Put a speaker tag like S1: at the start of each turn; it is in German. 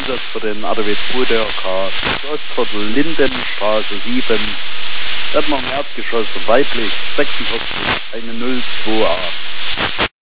S1: Einsatz für den ADW 2 DRK. Ostviertel Lindenstraße 7. Werden wir im Erdgeschoss weiblich 46 1028.